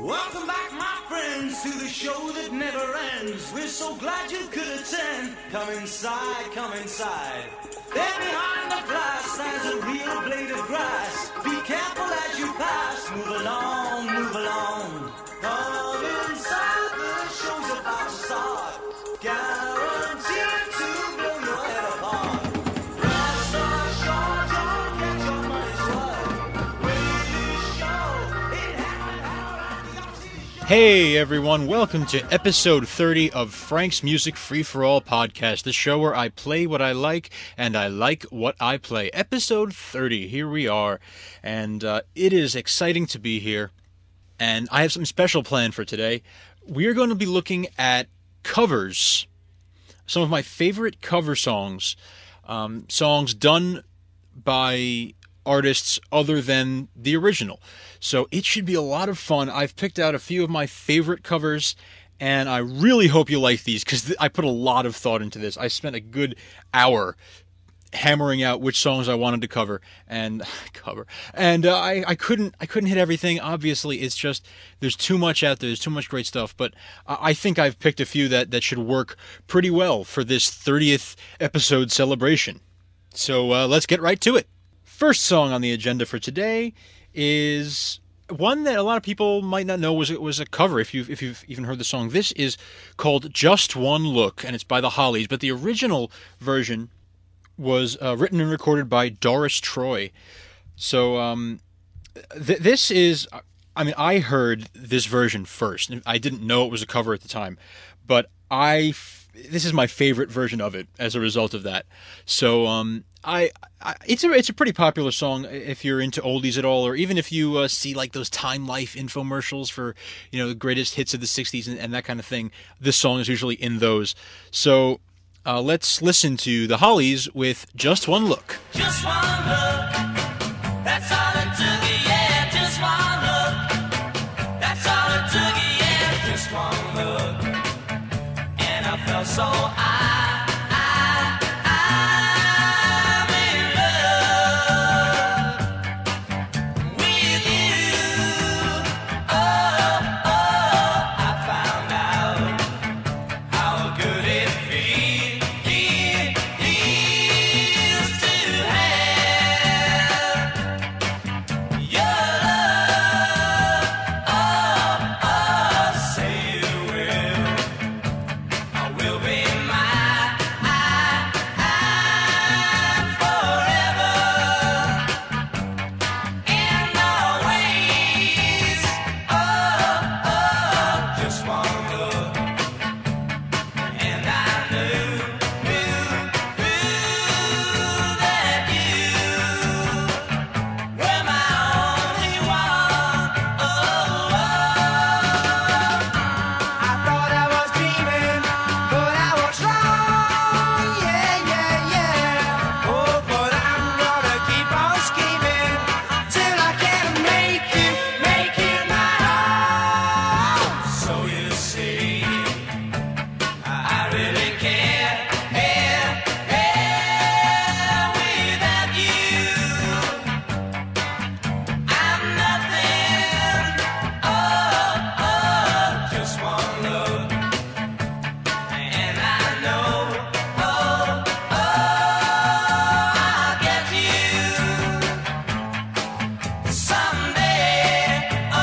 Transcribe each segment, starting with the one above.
Welcome back, my friends, to the show that never ends. We're so glad you could attend. Come inside, come inside. There behind the glass stands a real blade of grass. Be careful as you pass. Move along, move along. Come inside, the show's about to start. Guaranteed to blow your head apart. Rest assured, you'll get your money's worth. Really show it happened. Hey everyone, welcome to episode 30 of Frank's Music Free-For-All podcast, the show where I play what I like and I like what I play. Episode 30, here we are, and it is exciting to be here, and I have something special planned for today. We are going to be looking at covers, some of my favorite cover songs, songs done by artists other than the original. So it should be a lot of fun. I've picked out a few of my favorite covers, and I really hope you like these because I put a lot of thought into this. I spent a good hour hammering out which songs I wanted to cover, and I couldn't hit everything. Obviously, it's just there's too much out there. There's too much great stuff, but I think I've picked a few that should work pretty well for this 30th episode celebration. So let's get right to it. First song on the agenda for today is one that a lot of people might not know was a cover if you've even heard the song. This is called Just One Look, and it's by the Hollies, but the original version was written and recorded by Doris Troy. So this is, I mean, I heard this version first. I didn't know it was a cover at the time, but this is my favorite version of it as a result of that. So it's a pretty popular song if you're into oldies at all, or even if you see like those Time Life infomercials for, you know, the greatest hits of the 60s and that kind of thing. This song is usually in those. So let's listen to the Hollies with Just One Look. Just one look, that's all it took, yeah. Just one look, that's all it took, yeah. Just one look, and I felt so I'm in love with you. I found out how good it feels to have your love. Say you will, I will be mine forever and always. Just one look, and I knew that you were my only one. I thought I was dreaming, but I was wrong. Yeah. Oh, but I'm gonna keep on scheming till I can make you mine. So you see, I really care without you. I'm nothing. Just one look, and I know. I'll get you someday.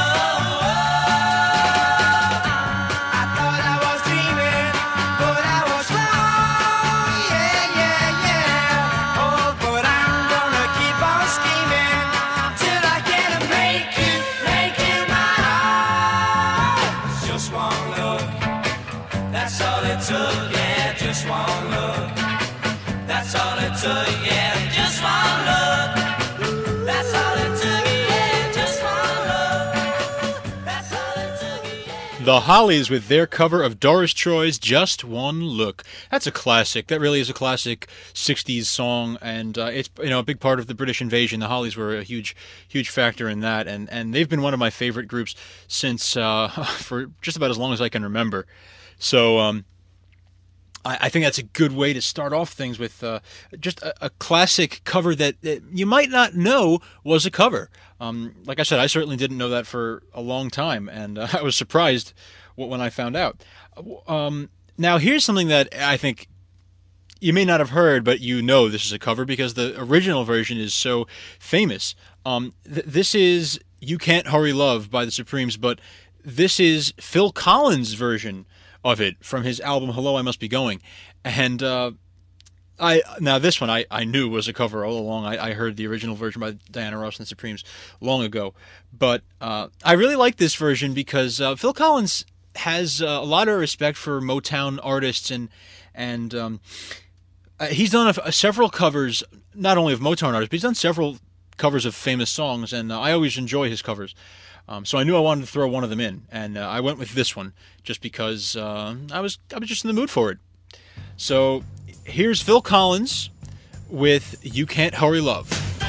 I thought I was dreaming, but I was wrong. Yeah. Oh, but I'm gonna keep on scheming till I can make you mine. Just one look, that's all it took. Yeah, just one look, that's all it took. Yeah, just one look, that's all it took. Yeah, just one look, that's all it took. Yeah. The Hollies with their cover of Doris Troy's Just One Look. That's a classic. That really is a classic 60s song, and it's, you know, a big part of the British invasion. The Hollies were a huge factor in that, and they've been one of my favorite groups since for just about as long as I can remember. So I think that's a good way to start off things with just a classic cover that you might not know was a cover. Like I said, I certainly didn't know that for a long time, and I was surprised when I found out. Now, here's something that I think you may not have heard, but you know this is a cover because the original version is so famous. This is You Can't Hurry Love by the Supremes, but this is Phil Collins' version of it from his album Hello, I Must Be Going. And this one I knew was a cover all along. I heard the original version by Diana Ross and the Supremes long ago. But I really like this version because Phil Collins has a lot of respect for Motown artists, and he's done several covers, not only of Motown artists, but he's done several covers of famous songs, and I always enjoy his covers. So I knew I wanted to throw one of them in, and I went with this one just because I was just in the mood for it. So here's Phil Collins with You Can't Hurry Love.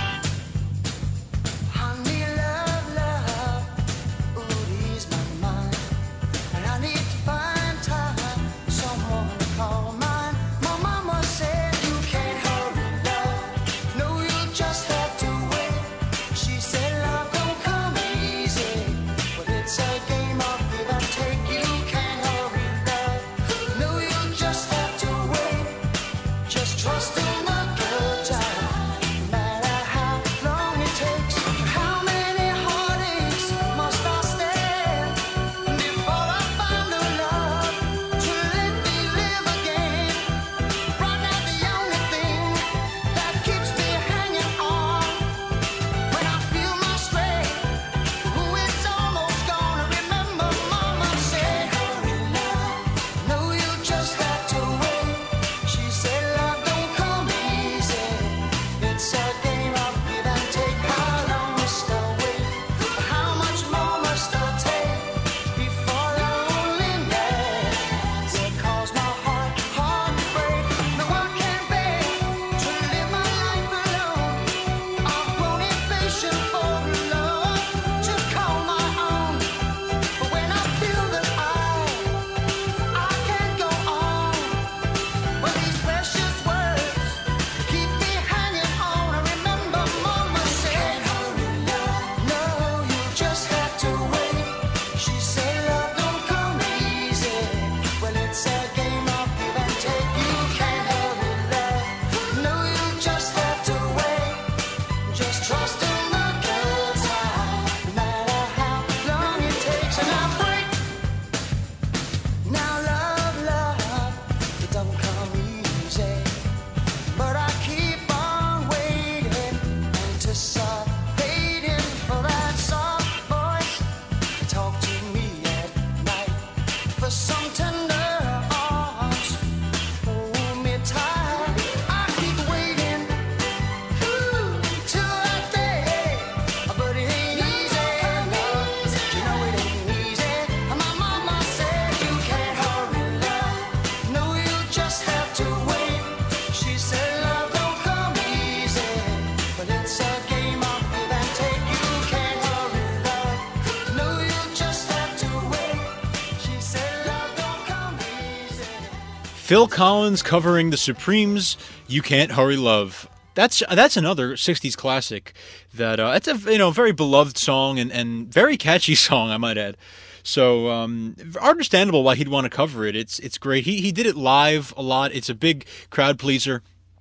Phil Collins covering the Supremes' You Can't Hurry Love. That's another 60s classic that it's a very beloved song and very catchy song, I might add. So understandable why he'd want to cover it. It's great. He did it live a lot. It's a big crowd pleaser,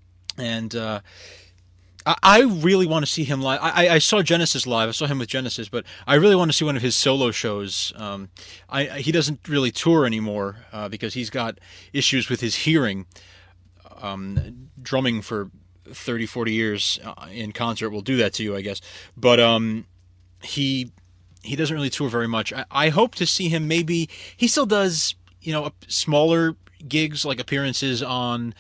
and I really want to see him live. I saw Genesis live. I saw him with Genesis, but I really want to see one of his solo shows. He doesn't really tour anymore because he's got issues with his hearing. Drumming for 30, 40 years in concert will do that to you, I guess. But he doesn't really tour very much. I hope to see him. Maybe he still does, smaller gigs, like appearances on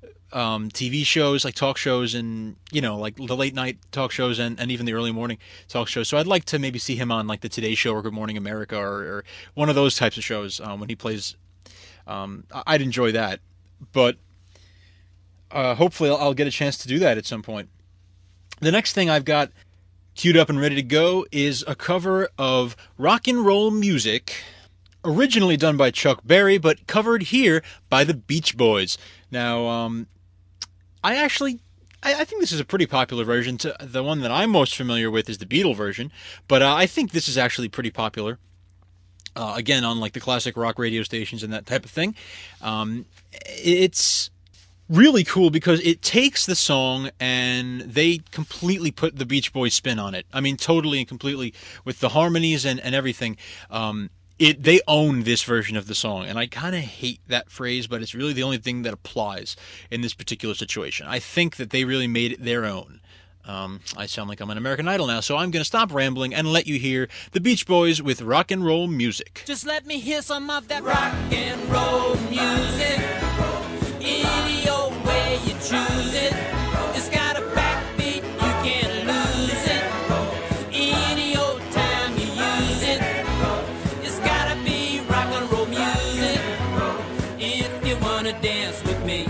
TV shows, like talk shows, and like the late night talk shows and even the early morning talk shows. So I'd like to maybe see him on like the Today Show or Good Morning America or one of those types of shows when he plays. I'd enjoy that, but hopefully I'll get a chance to do that at some point. The next thing I've got queued up and ready to go is a cover of Rock and Roll Music originally done by Chuck Berry, but covered here by the Beach Boys. Now, I think this is a pretty popular version. The one that I'm most familiar with is the Beatle version, but I think this is actually pretty popular. Again, on like the classic rock radio stations and that type of thing. It's really cool because it takes the song and they completely put the Beach Boys spin on it. I mean, totally and completely with the harmonies and everything. They own this version of the song, and I kind of hate that phrase, but it's really the only thing that applies in this particular situation. I think that they really made it their own. I sound like I'm an American Idol now, so I'm going to stop rambling and let you hear the Beach Boys with Rock and Roll Music. Just let me hear some of that rock and roll music. Any old way you choose it. It's got a backbeat, you can't lose it. Any old time you use it. It's gotta be rock and roll music. If you wanna dance with me.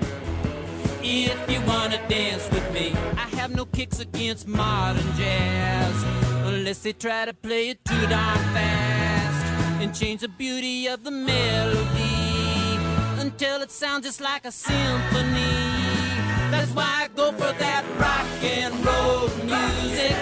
If you wanna dance with me. I have no kicks against modern jazz, unless they try to play it too darn fast and change the beauty of the melody until it sounds just like a symphony. That's why I go for that rock and roll music.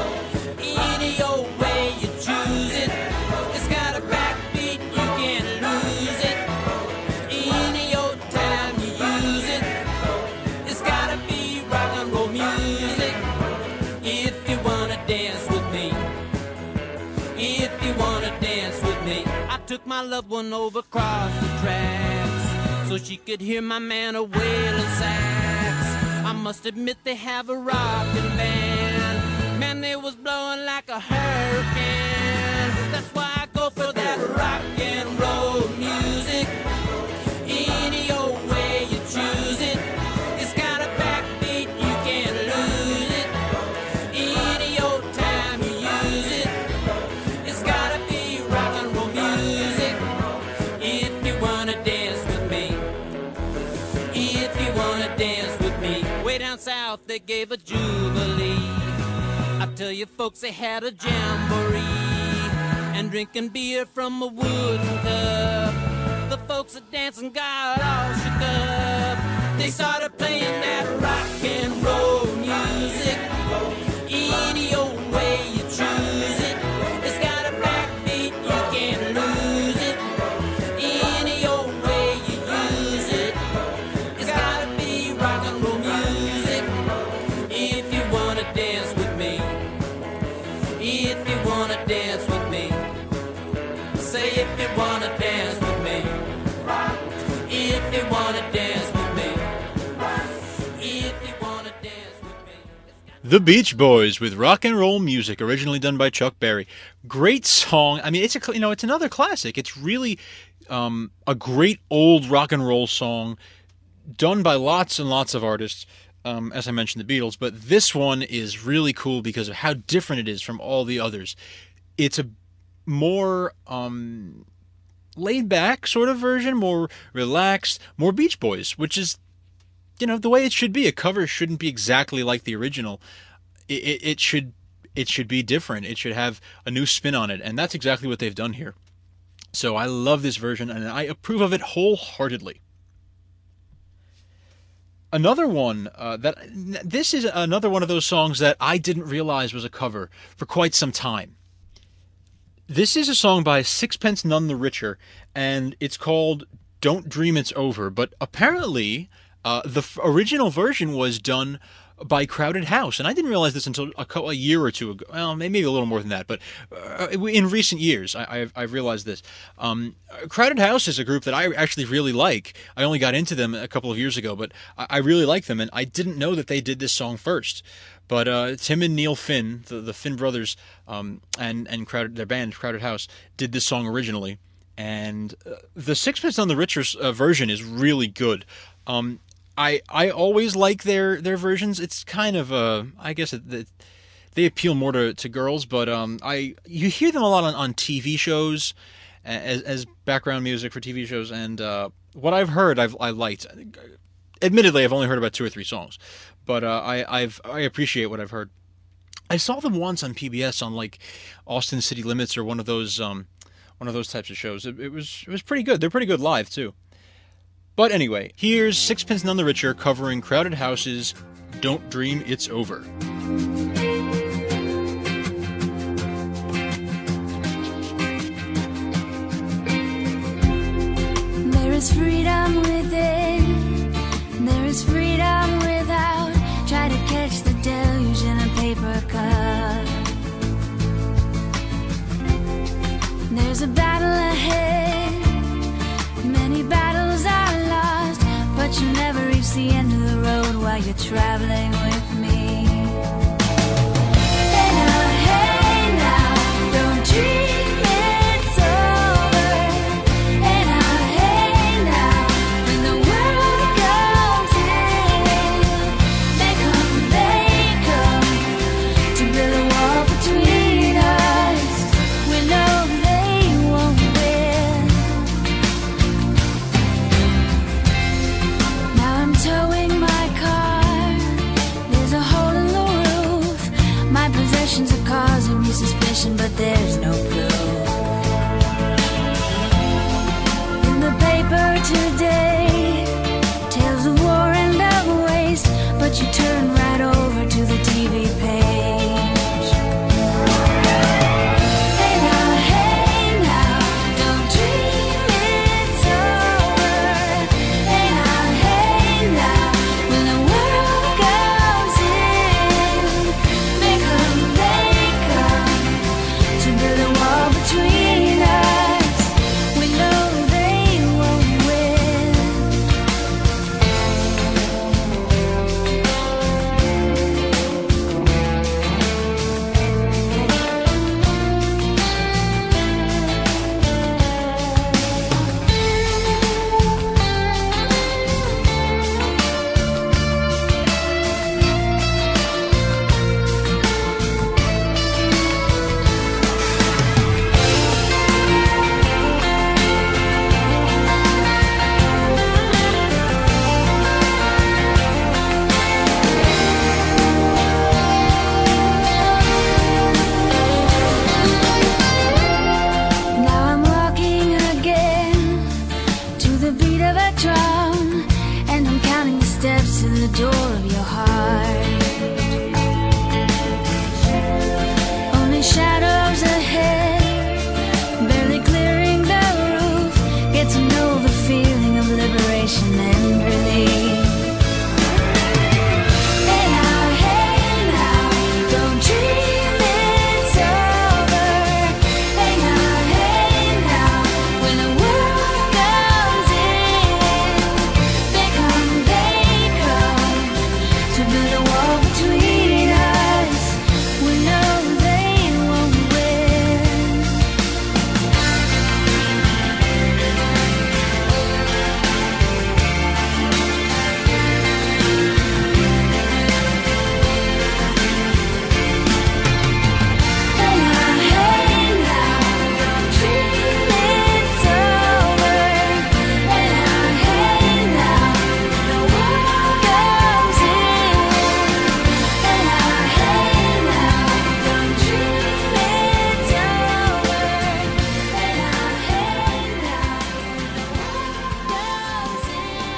Any old way you choose it. It's got a backbeat, you can't lose it. Any old time you use it. It's gotta be rock and roll music. If you wanna dance with me. If you wanna dance with me. I took my loved one over across the tracks so she could hear my man a wailing sax. I must admit they have a rockin' band. Man, they was blowing like a hurricane. That's why I go for that rock and roll music. Any old way you choose it. It's got a backbeat, you can't lose it. Any old time you use it. It's gotta be rock and roll music. If you wanna dance with me. If you wanna dance with me. Way down south they gave a jubilee. I tell you folks, they had a jamboree and drinking beer from a wooden cup. The folks at dancing got all shook up. They started playing that rock and roll music. Any old way you choose it. It's got a backbeat, you can't lose it. Any old way you use it. It's gotta be rock and roll music. If you wanna dance with me. If you wanna dance with me. Say if you wanna dance with me. If you wanna dance with me. If you wanna dance with me. The Beach Boys with Rock and Roll Music, originally done by Chuck Berry. Great song. I mean, it's another classic. It's really a great old rock and roll song done by lots and lots of artists. As I mentioned, the Beatles, but this one is really cool because of how different it is from all the others. It's a more laid back sort of version, more relaxed, more Beach Boys, which is, the way it should be. A cover shouldn't be exactly like the original. It should be different. It should have a new spin on it, and that's exactly what they've done here. So I love this version, and I approve of it wholeheartedly. Another one this is another one of those songs that I didn't realize was a cover for quite some time. This is a song by Sixpence None the Richer, and it's called Don't Dream It's Over, but apparently the original version was done by Crowded House, and I didn't realize this until a year or two ago. Well, maybe a little more than that, but in recent years, I've realized this. Crowded House is a group that I actually really like. I only got into them a couple of years ago, but I really like them, and I didn't know that they did this song first. But Tim and Neil Finn, the Finn brothers, and their band Crowded House, did this song originally, and the Sixpence None the Richer's version is really good. I always like their versions. It's kind of I guess they appeal more to girls, but you hear them a lot on TV shows as background music for TV shows, and what I've heard I liked. Admittedly, I've only heard about 2 or 3 songs, but I appreciate what I've heard. I saw them once on PBS on like Austin City Limits or one of those one of those types of shows. It was pretty good. They're pretty good live too. But anyway, here's Sixpence None the Richer covering Crowded House's "Don't Dream It's Over." There is freedom within, there is freedom without. Try to catch the deluge in a paper cup. There's a battle ahead, many battles are lost, but you never reach the end of the road while you're traveling with me. Hey now, don't dream it's over. Hey now, when the world comes in, they come to build a wall between us. We know they won't win. Now I'm towing my car. There's a hole in the roof. My possessions are causing me suspicion, but there's no proof. In the paper today, tales of war and of waste, but you turn right over to the TV page. Hey now, don't dream it's over. Hey now, when the world goes in, they come to build a wall between us. We know they won't win. Now I'm walking again to the beat of a drum, and I'm counting the steps to the door of your heart. Only shadows ahead, barely clearing the roof. Get to know the feeling of liberation and relief. Hey now, don't dream it's over. Hey now, when the world comes in, they come to build a wall between us. We know they won't win. Hey now, don't dream it's over. Hey now, the world goes in. Hey now, don't dream it's over. Hey now, the world goes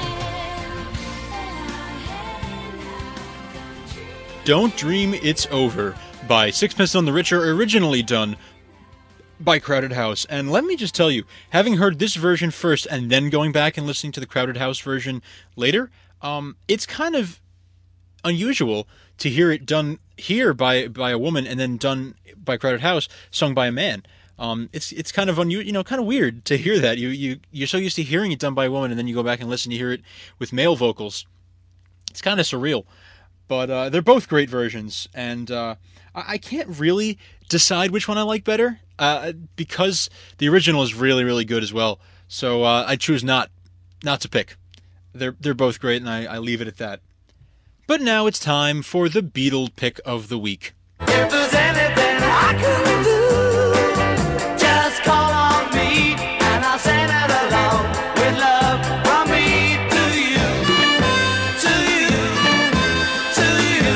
in. "Don't Dream It's Over" by Sixpence None the Richer, originally done by Crowded House. And let me just tell you, having heard this version first and then going back and listening to the Crowded House version later, it's kind of unusual to hear it done here by a woman and then done by Crowded House, sung by a man. It's kind of kind of weird to hear that. You're so used to hearing it done by a woman, and then you go back and listen, you hear it with male vocals. It's kind of surreal. But they're both great versions, and I can't really decide which one I like better, because the original is really, really good as well. So I choose not to pick. They're both great, and I leave it at that. But now it's time for the Beatle pick of the week. If there's anything I could do, just call on me, and I'll send it along with love from me to you, to you, to you,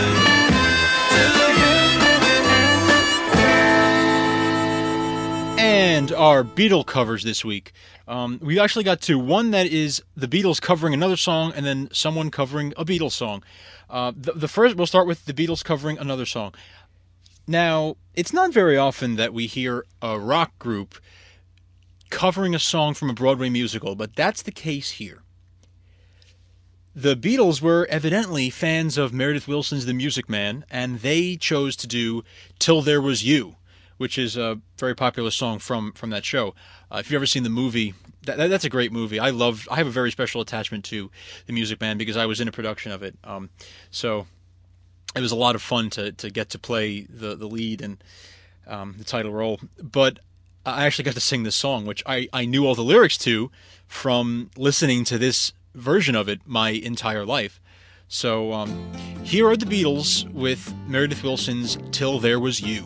to you. And are Beatle covers this week. We actually got two. One that is the Beatles covering another song, and then someone covering a Beatles song. The first, we'll start with the Beatles covering another song. Now, it's not very often that we hear a rock group covering a song from a Broadway musical, but that's the case here. The Beatles were evidently fans of Meredith Willson's The Music Man, and they chose to do Till There Was You, which is a very popular song from that show. If you've ever seen the movie, that's a great movie. I have a very special attachment to The Music Man because I was in a production of it. So it was a lot of fun to get to play the lead and the title role. But I actually got to sing this song, which I knew all the lyrics to from listening to this version of it my entire life. So here are the Beatles with Meredith Willson's Till There Was You.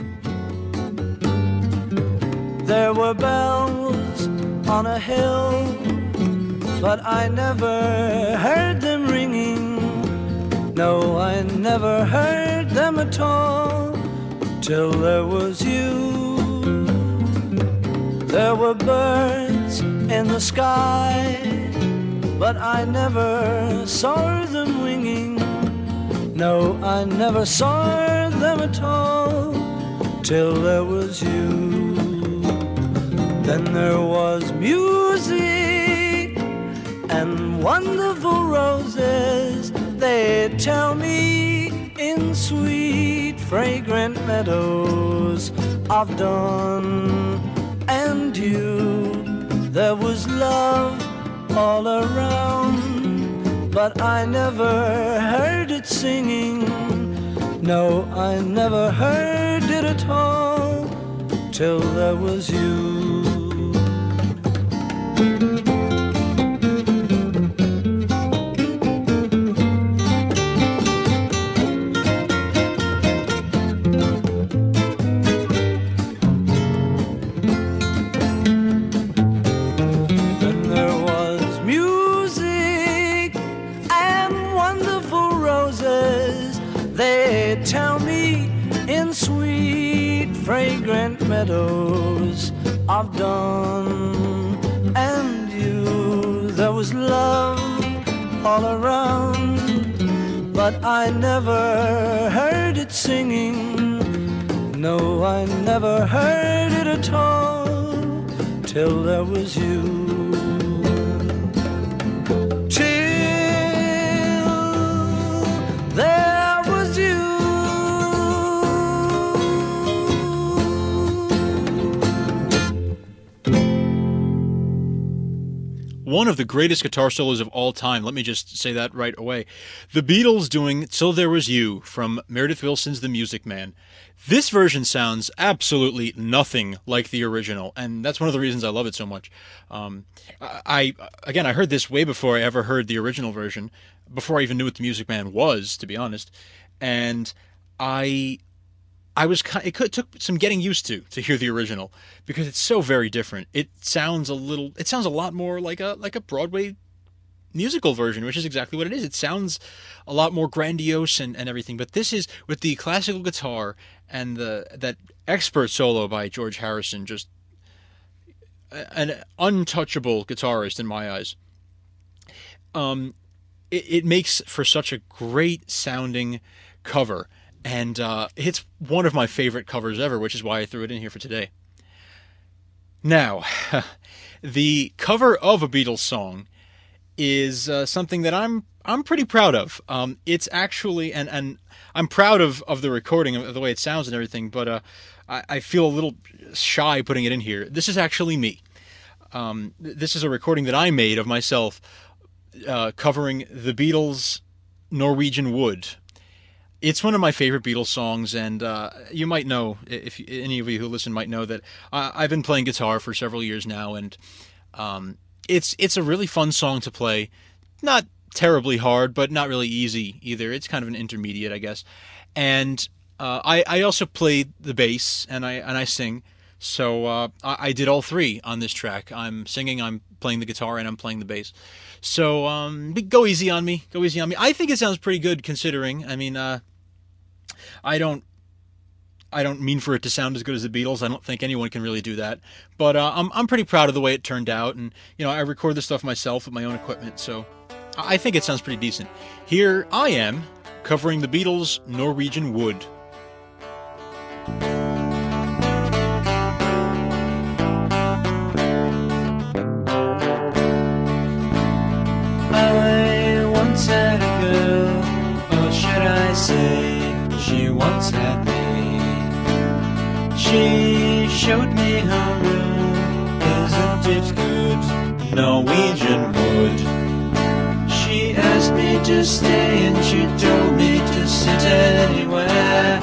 There were bells on a hill, but I never heard them ringing. No, I never heard them at all, till there was you. There were birds in the sky, but I never saw them winging. No, I never saw them at all, till there was you. Then there was music and wonderful roses, they tell me, in sweet fragrant meadows of dawn and dew. There was love all around, but I never heard it singing. No, I never heard it at all, till there was you. Tell me, in sweet fragrant meadows of dawn and you, there was love all around, but I never heard it singing. No, I never heard it at all, till there was you. One of the greatest guitar solos of all time. Let me just say that right away. The Beatles doing Till There Was You from Meredith Willson's The Music Man. This version sounds absolutely nothing like the original, and that's one of the reasons I love it so much. I heard this way before I ever heard the original version, before I even knew what The Music Man was, to be honest, and it took some getting used to hear the original because it's so very different. It sounds a lot more like a Broadway musical version, which is exactly what it is. It sounds a lot more grandiose and everything, but this is with the classical guitar and that expert solo by George Harrison, just an untouchable guitarist in my eyes. It makes for such a great sounding cover. And it's one of my favorite covers ever, which is why I threw it in here for today. Now, the cover of a Beatles song is something that I'm pretty proud of. It's actually, and I'm proud of the recording, of the way it sounds and everything, but I feel a little shy putting it in here. This is actually me. This is a recording that I made of myself covering the Beatles' Norwegian Wood. It's one of my favorite Beatles songs, and you might know, if any of you who listen might know, that I've been playing guitar for several years now, and it's a really fun song to play. Not terribly hard, but not really easy either. It's kind of an intermediate, I guess. And I also play the bass, and I sing, so I did all three on this track. I'm singing, I'm playing the guitar, and I'm playing the bass. So go easy on me. Go easy on me. I think it sounds pretty good considering. I mean, I don't I don't mean for it to sound as good as the Beatles. I don't think anyone can really do that. But I'm pretty proud of the way it turned out. And, I record this stuff myself with my own equipment, so I think it sounds pretty decent. Here I am, covering the Beatles' Norwegian Wood. I once had a girl, or should I say, she once had me. She showed me her room, isn't it good, Norwegian wood. She asked me to stay and she told me to sit anywhere.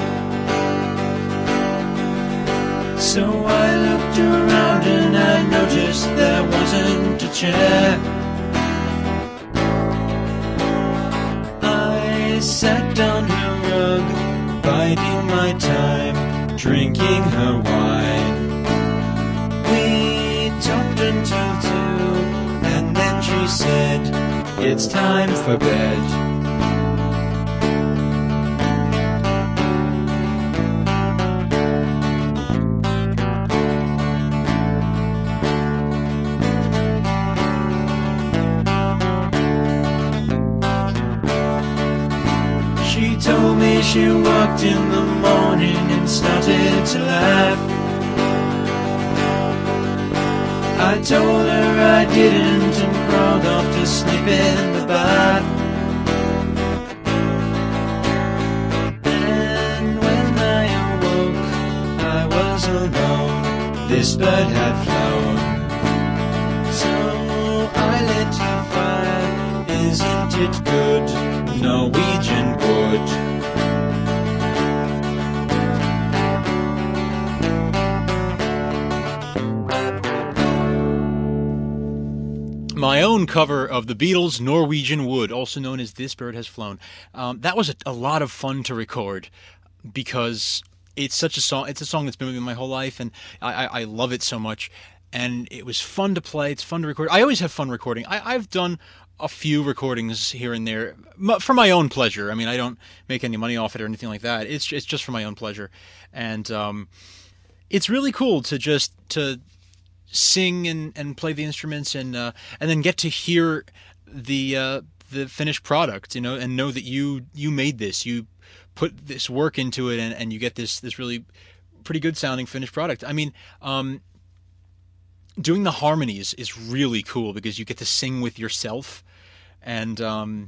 So I looked around and I noticed there wasn't a chair. I sat on her rug, biding my time, drinking her wine. We talked until 2, and then she said, it's time for bed. She told me she walked in the morning and started to laugh. I told her I didn't and crawled off to sleep in the bath. And when I awoke, I was alone. This bird had flown. So I lit her fire. Isn't it good, Norwegian wood? My own cover of the Beatles' Norwegian Wood, also known as This Bird Has Flown. That was a lot of fun to record because it's such a song. It's a song that's been with me my whole life, and I love it so much. And it was fun to play. It's fun to record. I always have fun recording. I've done a few recordings here and there for my own pleasure. I mean, I don't make any money off it or anything like that. It's just for my own pleasure. And it's really cool to sing and play the instruments and then get to hear the finished product, and know that you made this, you put this work into it, and you get this really pretty good sounding finished product. I mean, doing the harmonies is really cool because you get to sing with yourself, and I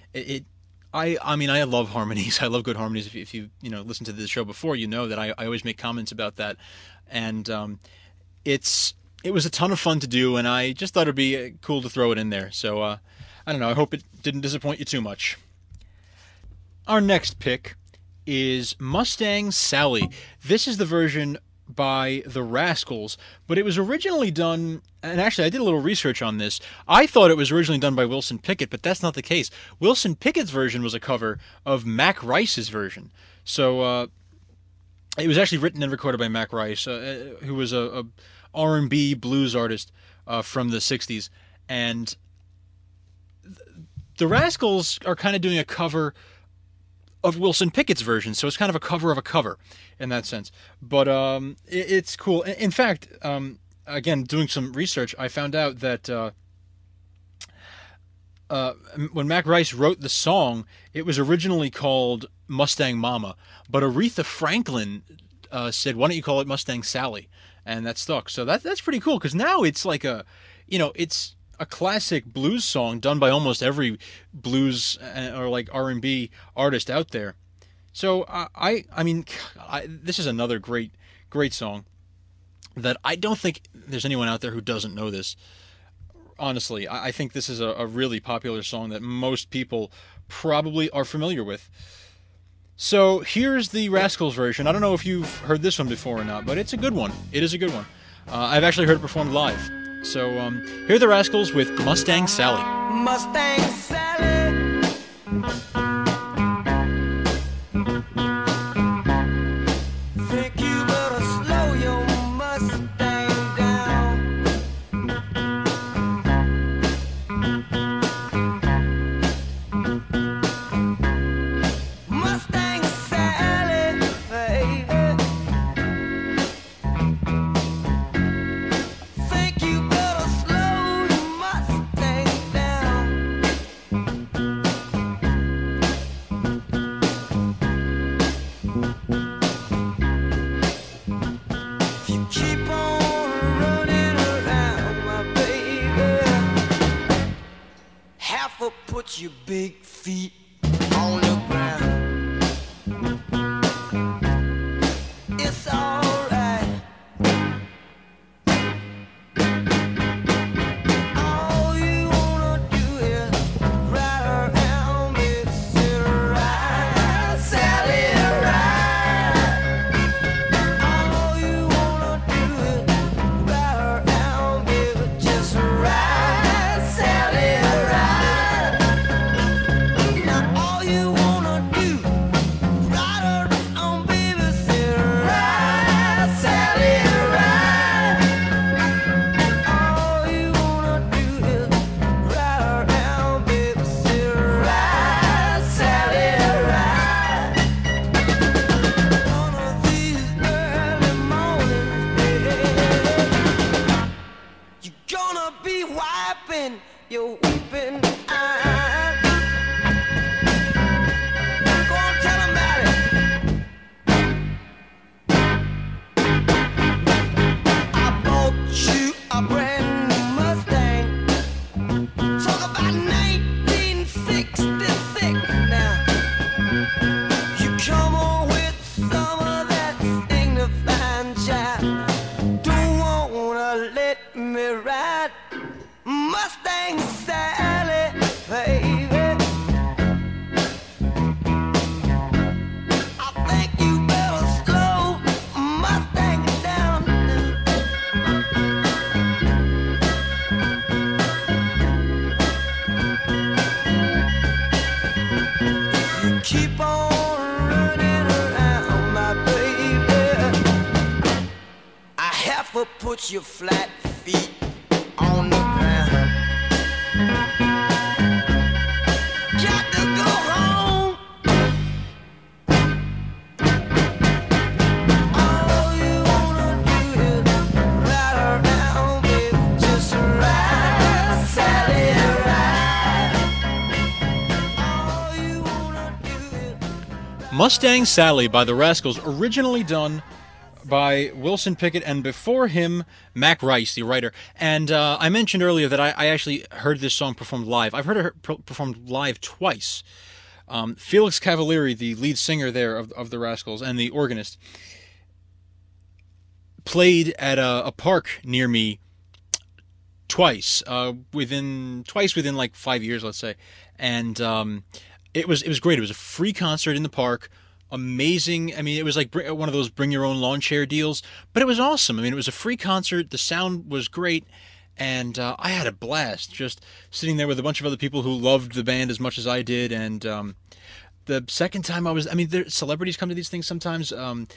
love harmonies. I love good harmonies. If you listen to the show before, you know that I always make comments about that, and it was a ton of fun to do, and I just thought it'd be cool to throw it in there. So, I don't know. I hope it didn't disappoint you too much. Our next pick is Mustang Sally. This is the version by the Rascals, but it was originally done, and actually I did a little research on this. I thought it was originally done by Wilson Pickett, but that's not the case. Wilson Pickett's version was a cover of Mac Rice's version. So, it was actually written and recorded by Mac Rice, who was a R&B blues artist from the 60s. And the Rascals are kind of doing a cover of Wilson Pickett's version, so it's kind of a cover of a cover in that sense. But it's cool. In fact, again, doing some research, I found out that when Mac Rice wrote the song, it was originally called Mustang Mama, but Aretha Franklin said, why don't you call it Mustang Sally? And that stuck. So that's pretty cool, because now it's like it's a classic blues song done by almost every blues or like R&B artist out there. So this is another great song that I don't think there's anyone out there who doesn't know this. Honestly, I think this is a really popular song that most people probably are familiar with. So here's the Rascals version. I don't know if you've heard this one before or not, but it's a good one. It is a good one. I've actually heard it performed live. So here are the Rascals with Mustang Sally. Mustang Sally. Think you better slow your Mustang down. Mustang Sally, baby. big feet on the ground. It's alright. All you wanna do is ride around, baby, sit ride, Sally, ride. All you wanna do is ride around, baby, just ride, Sally, ride. Now all you wanna do, ride around, baby, sit ride, Sally, ride. All you wanna do is ride around, baby, sit ride, Sally, ride. One of these early mornings, baby, you're gonna be wiping your weeping eyes. Go on, tell 'em about it. I bought you a brand new Mustang. Talk about 1966 now. You come on with some of that signifying jive. Don't wanna let me ride Mustang Sally, baby. I think you better slow Mustang down. Keep on running around, my baby. I have to put your flat feet on the ground. Got to go home. All you wanna do is ride around, baby, just ride, Sally, ride. All you wanna do is Mustang Sally by the Rascals, originally done by Wilson Pickett, and before him, Mac Rice, the writer. And I mentioned earlier that I actually heard this song performed live. I've heard it performed live twice. Felix Cavalieri, the lead singer there of the Rascals, and the organist, played at a park near me twice, within like 5 years, let's say. And it was great. It was a free concert in the park. Amazing. I mean, it was like one of those bring your own lawn chair deals, but it was awesome. I mean, it was a free concert. The sound was great, and I had a blast just sitting there with a bunch of other people who loved the band as much as I did. And the second time celebrities come to these things sometimes.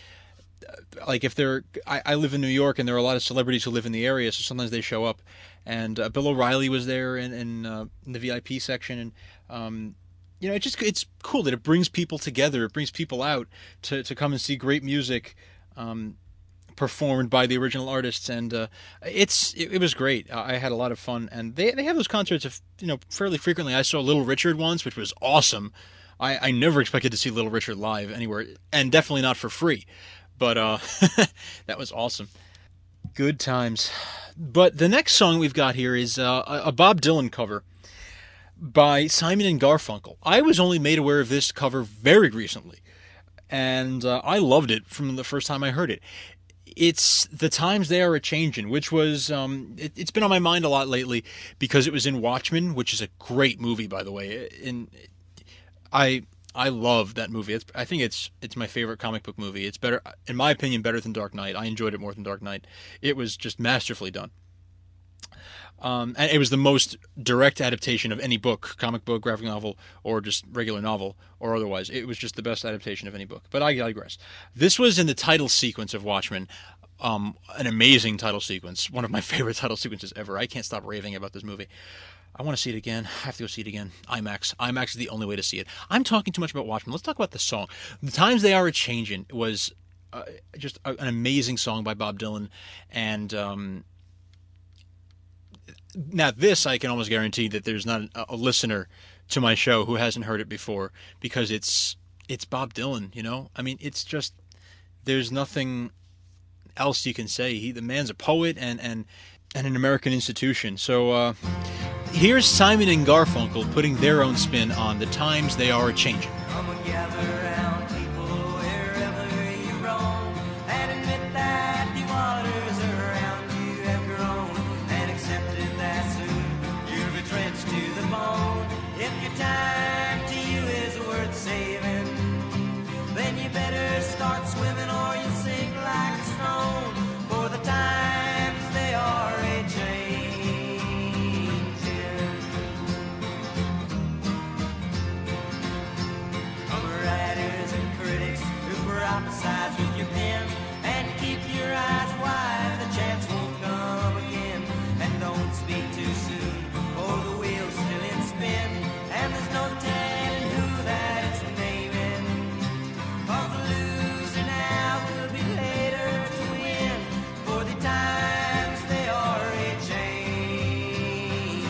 Like if I live in New York, and there are a lot of celebrities who live in the area, so sometimes they show up. And Bill O'Reilly was there in the VIP section, and it's cool that it brings people together. It brings people out to come and see great music performed by the original artists, and it was great. I had a lot of fun, and they have those concerts fairly frequently. I saw Little Richard once, which was awesome. I never expected to see Little Richard live anywhere, and definitely not for free. But that was awesome. Good times. But the next song we've got here is a Bob Dylan cover by Simon and Garfunkel. I was only made aware of this cover very recently, and I loved it from the first time I heard it. It's The Times They Are A-Changin', which was, it's been on my mind a lot lately because it was in Watchmen, which is a great movie, by the way. I love that movie. I think it's my favorite comic book movie. It's better, in my opinion, better than Dark Knight. I enjoyed it more than Dark Knight. It was just masterfully done. And it was the most direct adaptation of any book, comic book, graphic novel, or just regular novel, or otherwise. It was just the best adaptation of any book. But I digress. This was in the title sequence of Watchmen. An amazing title sequence. One of my favorite title sequences ever. I can't stop raving about this movie. I want to see it again. I have to go see it again. IMAX. IMAX is the only way to see it. I'm talking too much about Watchmen. Let's talk about the song. The Times They Are A-Changin' was just an amazing song by Bob Dylan. And now this, I can almost guarantee that there's not a listener to my show who hasn't heard it before, because it's Bob Dylan, I mean, it's just, there's nothing else you can say. The man's a poet and an American institution. So Here's Simon and Garfunkel putting their own spin on The Times They Are A-Changin'. Come and gather round, people, wherever you roam, and admit that the waters around you have grown, and accepted that soon you'll be drenched to the bone. If your time to you is worth saving, then you better start swimming or you'll sink like a stone, for the times they are a-changin'. Writers and critics who prophesize with your pen, and keep your eyes wide, the chance won't come again. And don't speak too soon, or the wheel's still in spin, and there's no telling who that it's naming. 'Cause the loser now will be later to win, for the times they are a-changin'.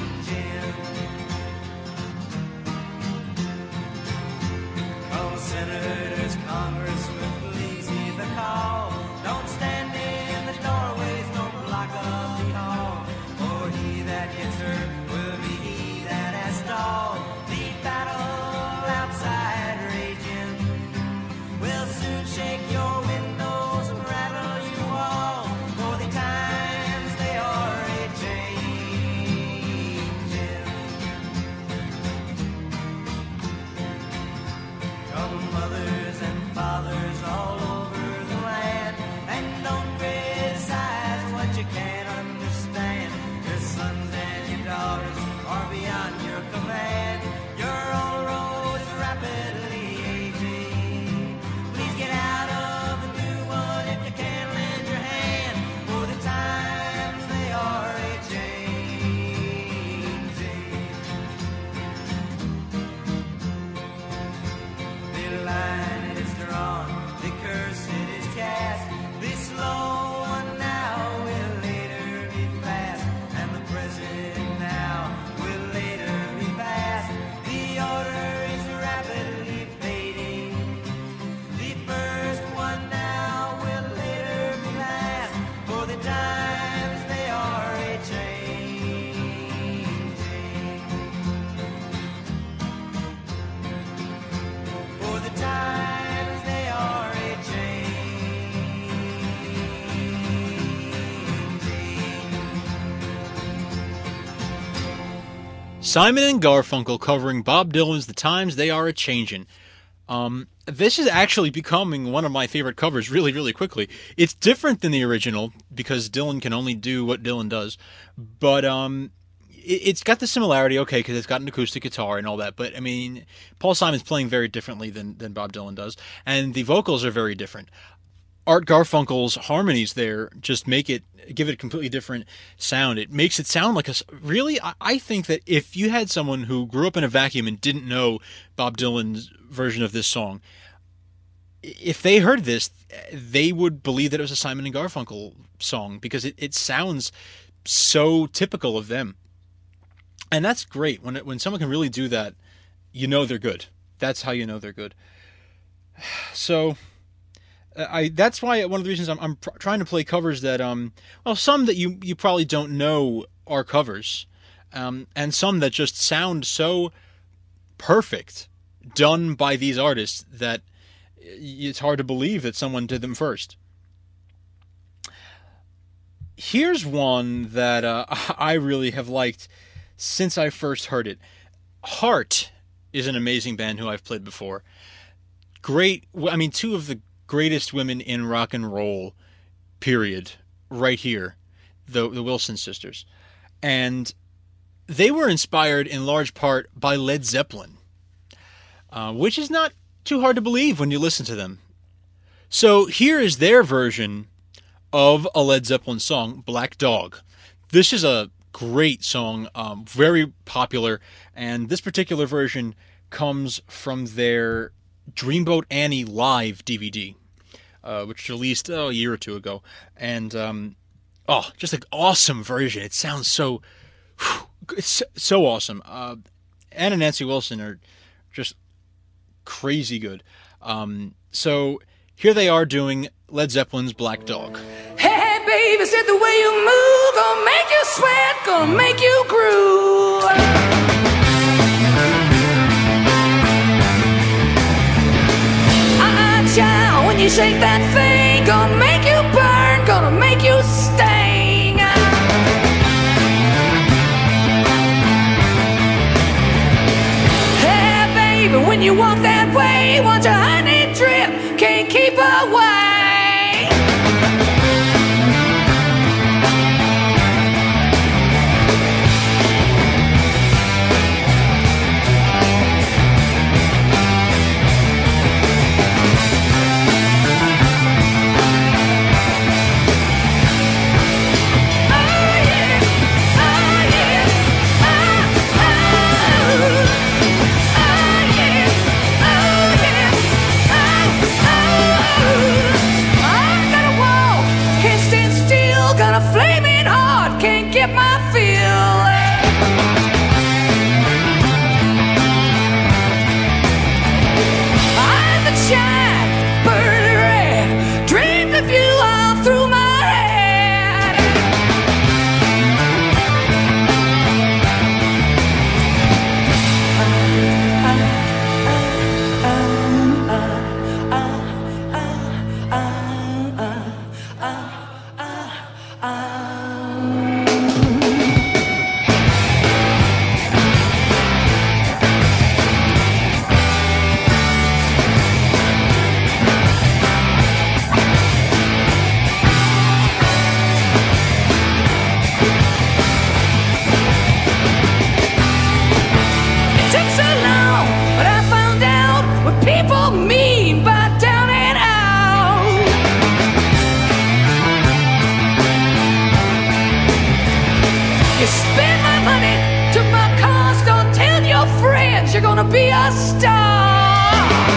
Oh, senators, congressmen, please heed the call. Don't stand in the doorways, don't block up the hall. For he that gets hurt will be he that has stalled. The battle outside raging will soon shake your windows and rattle you all. For the times they are a-changin'. Come mothers and fathers all over the land, and don't criticize what you can't understand. Your sons and your daughters are beyond your command. Your old road's rapidly aging. Please get out of the new one if you can lend your hand, for the times they are a-changing. The line is drawn, the curse it is cast. The slow one now will later be fast, and the present now will later be past. The order is rapidly fading. The first one now will later be last, for the times they are a-changing. For the times they are a-changing. Simon and Garfunkel covering Bob Dylan's The Times They Are A-Changin'. This is actually becoming one of my favorite covers really, really quickly. It's different than the original because Dylan can only do what Dylan does, but it's got the similarity, okay, because it's got an acoustic guitar and all that, but I mean, Paul Simon's playing very differently than Bob Dylan does, and the vocals are very different. Art Garfunkel's harmonies there just give it a completely different sound. It makes it sound like really, I think that if you had someone who grew up in a vacuum and didn't know Bob Dylan's version of this song, if they heard this, they would believe that it was a Simon and Garfunkel song because it sounds so typical of them. And that's great. When someone can really do that, you know they're good. That's how you know they're good. So that's why one of the reasons I'm trying to play covers that some that you probably don't know are covers, and some that just sound so perfect, done by these artists that it's hard to believe that someone did them first. Here's one that I really have liked since I first heard it. Heart is an amazing band who I've played before. Great, I mean, two of the greatest women in rock and roll, period, right here, the Wilson sisters. And they were inspired in large part by Led Zeppelin, which is not too hard to believe when you listen to them. So here is their version of a Led Zeppelin song, Black Dog. This is a great song, very popular, and this particular version comes from their Dreamboat Annie Live DVD, which was released a year or two ago. And, just an awesome version. It sounds so awesome. Ann and Nancy Wilson are just crazy good. So here they are doing Led Zeppelin's Black Dog. Hey, baby, said the way you move, gonna make you sweat, gonna make you groove. Child, when you shake that thing, gonna make you burn, gonna make you sting. Hey, baby, when you walk that way, want your honey drip, can't keep away. Flaming hard, can't get my feel. I'm the child, burning red, dreamed of you all through my you're gonna be a star.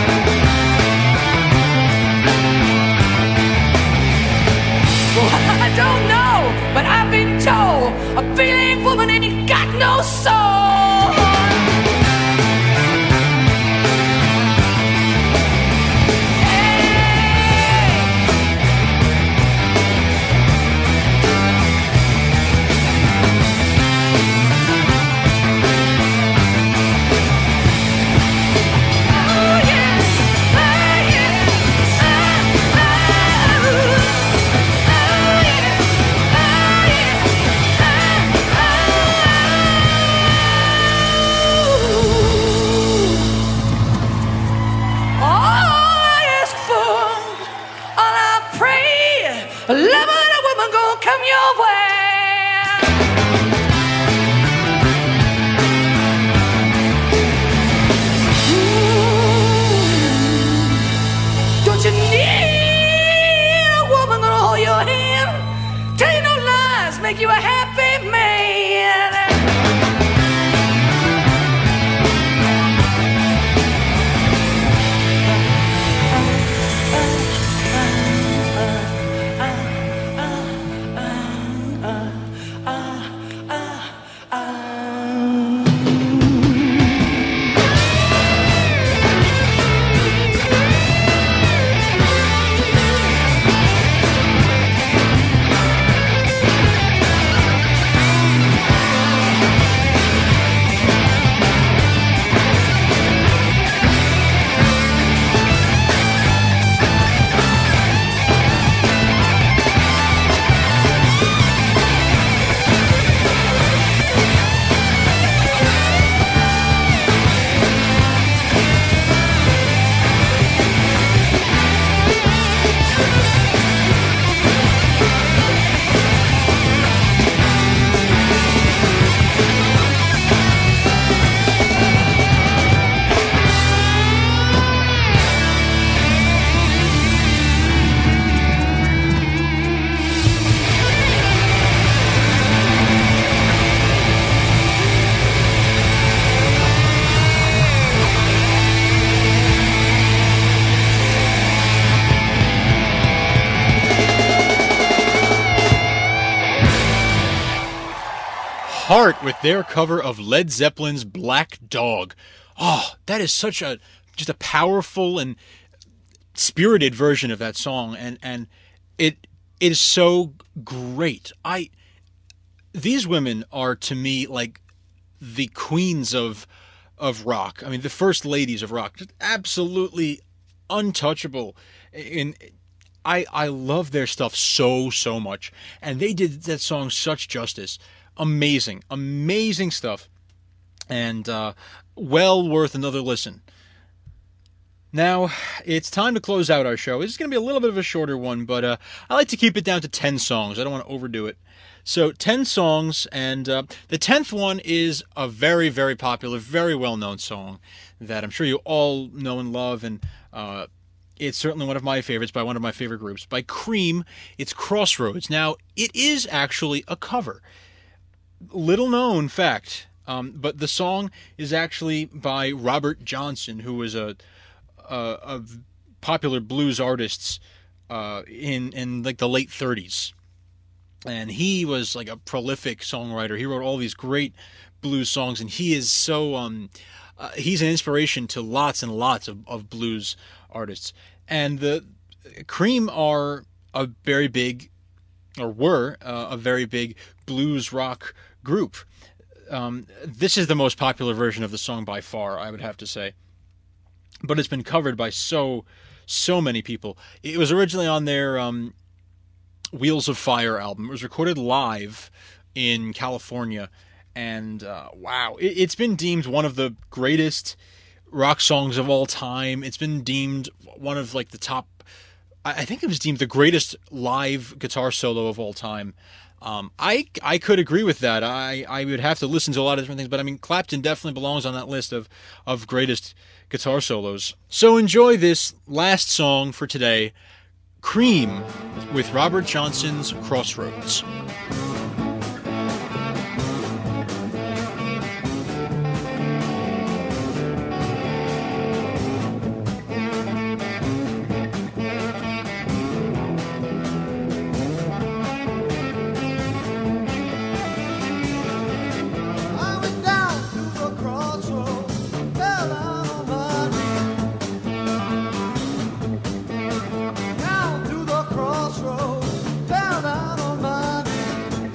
Well, I don't know, but I've been told a feeling woman ain't got no soul. A loving woman gonna come your way. Don't you need a woman gonna hold your hand, tell you no lies, make you a happy man? Heart with their cover of Led Zeppelin's Black Dog. Oh, that is such a just a powerful and spirited version of that song, and it is so great. These women are to me like the queens of rock. I mean, the first ladies of rock, just absolutely untouchable. And I love their stuff so much, and they did that song such justice. Amazing stuff, and well worth another listen. Now, it's time to close out our show. This is going to be a little bit of a shorter one, but I like to keep it down to 10 songs. I don't want to overdo it. So, 10 songs, and the 10th one is a very, very popular, very well-known song that I'm sure you all know and love, and it's certainly one of my favorites by one of my favorite groups. By Cream, it's Crossroads. Now, it is actually a cover. Little known fact, but the song is actually by Robert Johnson, who was a popular blues artist in like the late 30s, and he was like a prolific songwriter. He wrote all these great blues songs, and he is so he's an inspiration to lots and lots of blues artists. And the Cream are a very big, or were a very big blues rock group. This is the most popular version of the song by far, I would have to say. But it's been covered by so many people. It was originally on their Wheels of Fire album. It was recorded live in California, and wow, it's been deemed one of the greatest rock songs of all time. It's been deemed one of like the top, I think it was deemed the greatest live guitar solo of all time. I could agree with that. I would have to listen to a lot of different things, but I mean, Clapton definitely belongs on that list of greatest guitar solos. So enjoy this last song for today, Cream, with Robert Johnson's Crossroads. Down to the crossroads, fell down on my knees.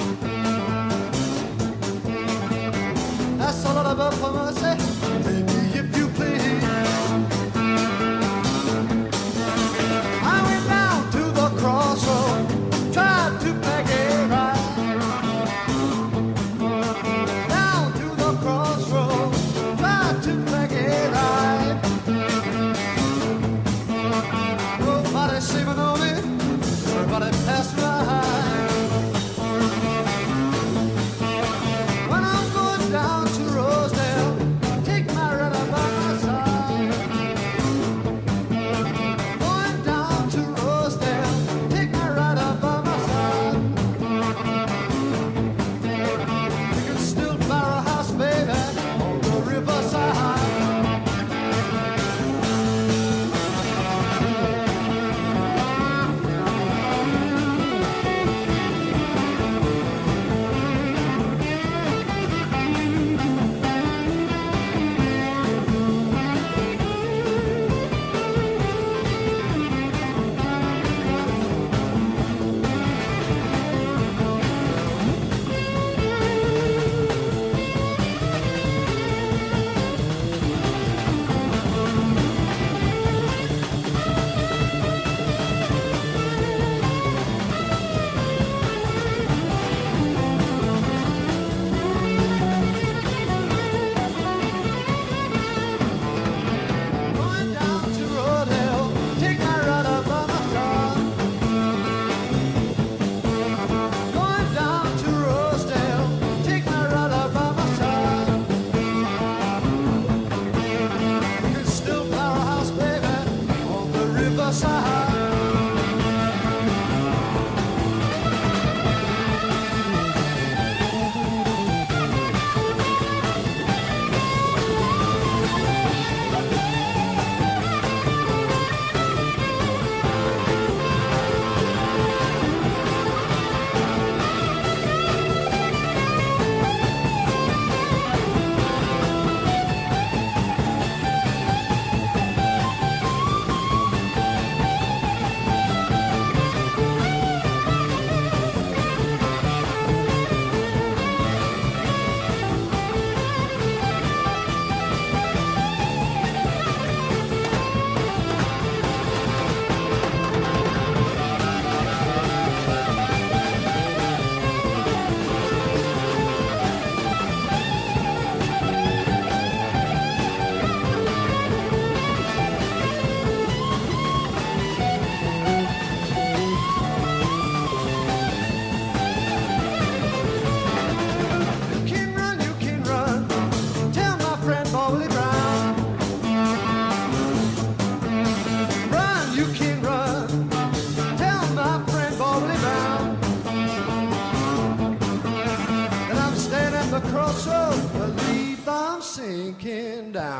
sinking down.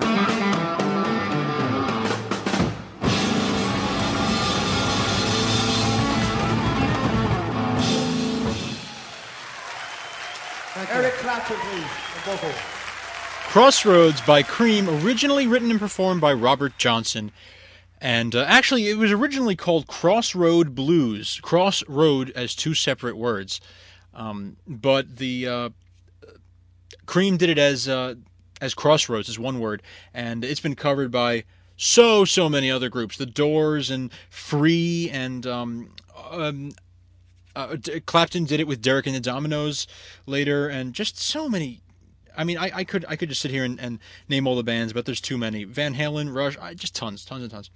Eric Clapton, please. Vocal. Crossroads by Cream, originally written and performed by Robert Johnson. And actually, it was originally called Crossroad Blues. Crossroad as two separate words. But the Cream did it as Crossroads, as one word. And it's been covered by so many other groups. The Doors and Free and Clapton did it with Derek and the Dominoes later, and just so many. I mean, I could just sit here and name all the bands, but there's too many. Van Halen, Rush, just tons and tons.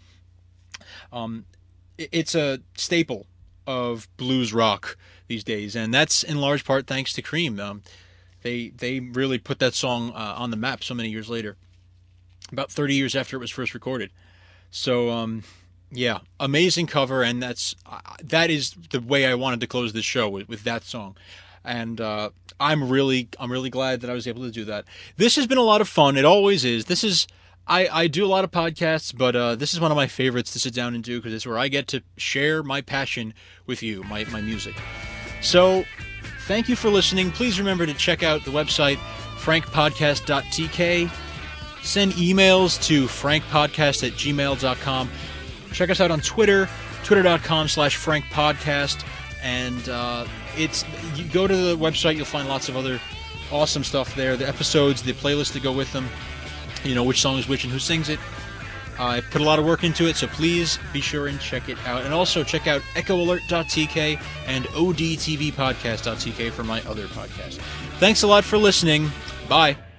It's a staple of blues rock these days, and that's in large part thanks to Cream. They really put that song on the map so many years later, about 30 years after it was first recorded. So yeah, amazing cover, and that is the way I wanted to close this show with that song. And I'm really glad that I was able to do that. This has been a lot of fun. It always is. I do a lot of podcasts, but this is one of my favorites to sit down and do because it's where I get to share my passion with you, my music. So thank you for listening. Please remember to check out the website, frankpodcast.tk. Send emails to frankpodcast@gmail.com. Check us out on Twitter, twitter.com/frankpodcast. And you go to the website, you'll find lots of other awesome stuff there. The episodes, the playlists that go with them, which song is which and who sings it. I put a lot of work into it, so please be sure and check it out. And also check out echoalert.tk and odtvpodcast.tk for my other podcasts. Thanks a lot for listening. Bye.